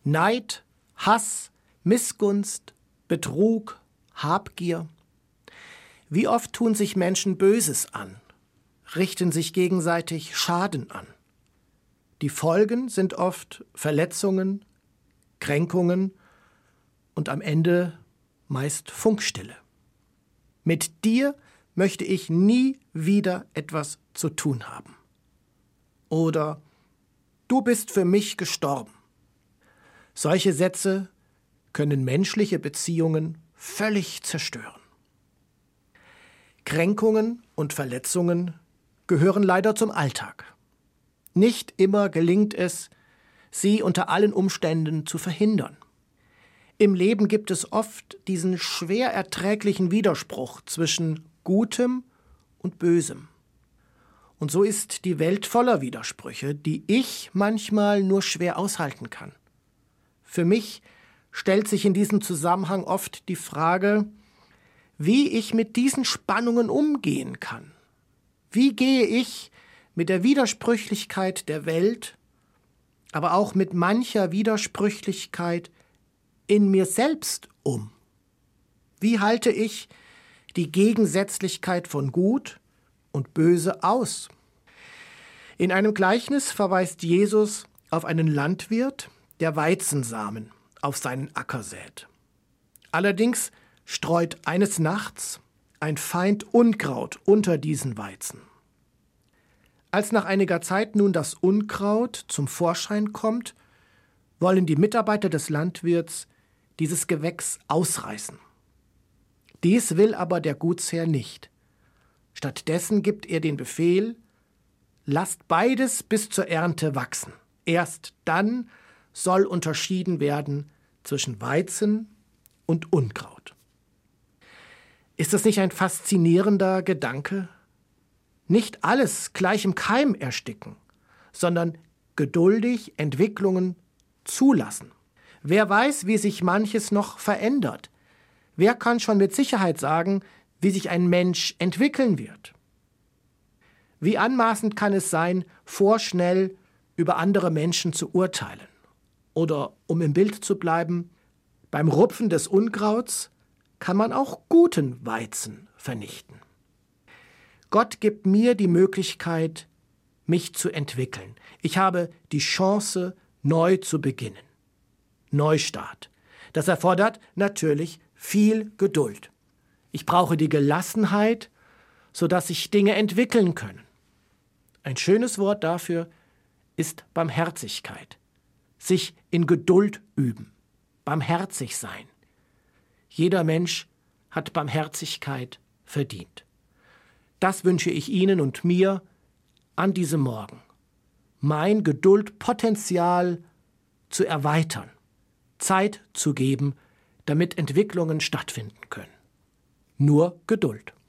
Neid, Hass, Missgunst, Betrug, Habgier. Wie oft tun sich Menschen Böses an, richten sich gegenseitig Schaden an. Die Folgen sind oft Verletzungen, Kränkungen und am Ende meist Funkstille. Mit dir möchte ich nie wieder etwas zu tun haben. Oder du bist für mich gestorben. Solche Sätze können menschliche Beziehungen völlig zerstören. Kränkungen und Verletzungen gehören leider zum Alltag. Nicht immer gelingt es, sie unter allen Umständen zu verhindern. Im Leben gibt es oft diesen schwer erträglichen Widerspruch zwischen Gutem und Bösem. Und so ist die Welt voller Widersprüche, die ich manchmal nur schwer aushalten kann. Für mich stellt sich in diesem Zusammenhang oft die Frage, wie ich mit diesen Spannungen umgehen kann. Wie gehe ich mit der Widersprüchlichkeit der Welt, aber auch mit mancher Widersprüchlichkeit in mir selbst um? Wie halte ich die Gegensätzlichkeit von Gut und Böse aus? In einem Gleichnis verweist Jesus auf einen Landwirt, der Weizensamen auf seinen Acker sät. Allerdings streut eines Nachts ein Feind Unkraut unter diesen Weizen. Als nach einiger Zeit nun das Unkraut zum Vorschein kommt, wollen die Mitarbeiter des Landwirts dieses Gewächs ausreißen. Dies will aber der Gutsherr nicht. Stattdessen gibt er den Befehl: Lasst beides bis zur Ernte wachsen. Erst dann soll unterschieden werden zwischen Weizen und Unkraut. Ist das nicht ein faszinierender Gedanke? Nicht alles gleich im Keim ersticken, sondern geduldig Entwicklungen zulassen. Wer weiß, wie sich manches noch verändert? Wer kann schon mit Sicherheit sagen, wie sich ein Mensch entwickeln wird? Wie anmaßend kann es sein, vorschnell über andere Menschen zu urteilen? Oder, um im Bild zu bleiben, beim Rupfen des Unkrauts kann man auch guten Weizen vernichten. Gott gibt mir die Möglichkeit, mich zu entwickeln. Ich habe die Chance, neu zu beginnen. Neustart. Das erfordert natürlich viel Geduld. Ich brauche die Gelassenheit, sodass sich Dinge entwickeln können. Ein schönes Wort dafür ist Barmherzigkeit. Sich in Geduld üben. Barmherzig sein. Jeder Mensch hat Barmherzigkeit verdient. Das wünsche ich Ihnen und mir an diesem Morgen. Mein Geduldpotenzial zu erweitern, Zeit zu geben, damit Entwicklungen stattfinden können. Nur Geduld.